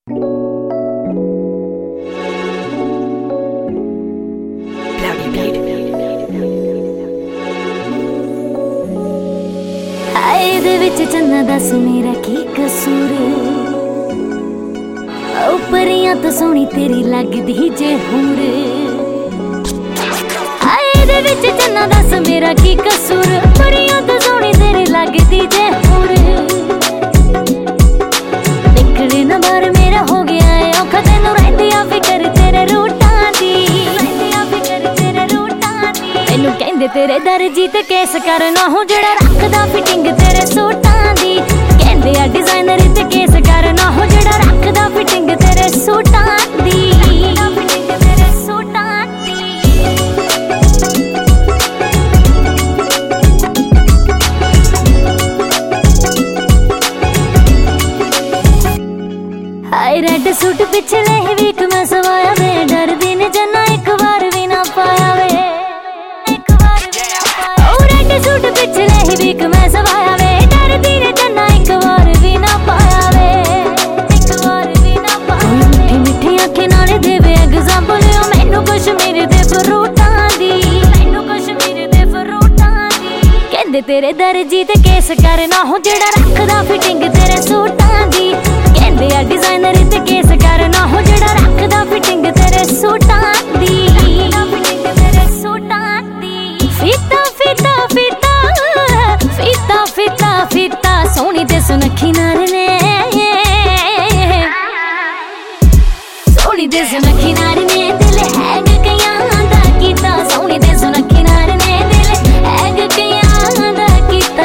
हाय दे विच चन्ना दस मेरा की कसूर, उपरियां तो सोहनी तेरी लगदी जे हूर। हाय दे विच चन्ना दस मेरा की कसूर, उपरियां तो सोहनी तेरी लगदी जे हूर। निकले ना बाहर मेरा हो गया है औखा, तैनूं रहिंदी आ फिकर तेरे रूटां दी, मैनूं कहंदे तेरे दर्जी ते केस करना हो जेड़ा रखदा फिटिंग तेरे सूटां दी। कहंदे आ डिजाइनर ते केस करना हो जेड़ा रखदा फिटिंग तेरे सूटां दी। हाय रेड सूट पिछले ही वीक मैं सवाया वे, डरदी ने जन्ना एक बार भी ना पाया वे। सूट पिछले ही वीक मैं सवाया वे, डरदी ने जन्ना एक बार भी ना पाया वे, एक बार भी ना पाया। मिठी मिठी आंखें नाले देवे एग्जांपल ओ मैनू कश्मीर दे फ्रूटां दी, मैनू कश्मीर दे फ्रूटां दी। कहंदे तेरे दर्जी ते केस करना हो जेड़ा रखदा फिटिंग तेरे सूटां दी। कहंदे आ डिजाइनर ते केस करना हो जेड़ा रखदा फिटिंग तेरे सूटां दी। फीता फीता फीता फीता फीता फीता सोहनी ते सुनखी नार ने, सोहनी ते सुनखी नार ने दिल हैग कईयां दा कीता। सोहनी ते सुनखी नार ने दिल हैग कईयां दा कीता।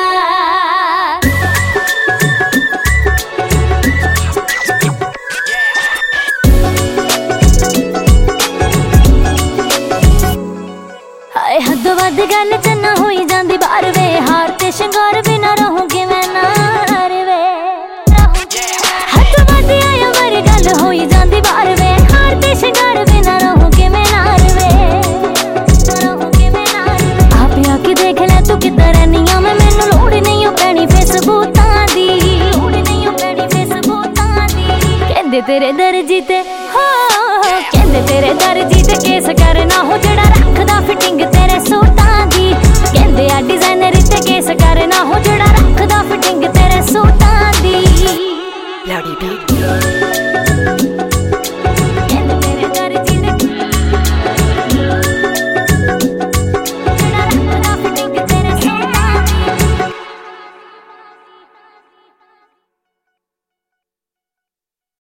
हाय हद वध गल चन्ना होई जांदी बार वे, हार ते शंगार बिना रहूंगी मैं नार वे। हद वध आया वर गल होई जांदी बार वे, हार ते शंगार बिना रहूंगी मैं नार वे, रहूंगी मैं नार वे। आप आके देख ले तू किधर रहनिया मैं, मैनू लोड़ नहीं हो पैनी फेसबूतां दी, लोड़ नहीं हो पैनी फेसबूतां दी। कहंदे तेरे दर्जी ते हो, कहंदे तेरे दर्जी ते केस करना हो जेड़ा रखदा फिटिंग तेरे सूटां दी। कहंदे आ डिजाइनर ते केस करना हो जेड़ा रखदा फिटिंग तेरे सूटां दी।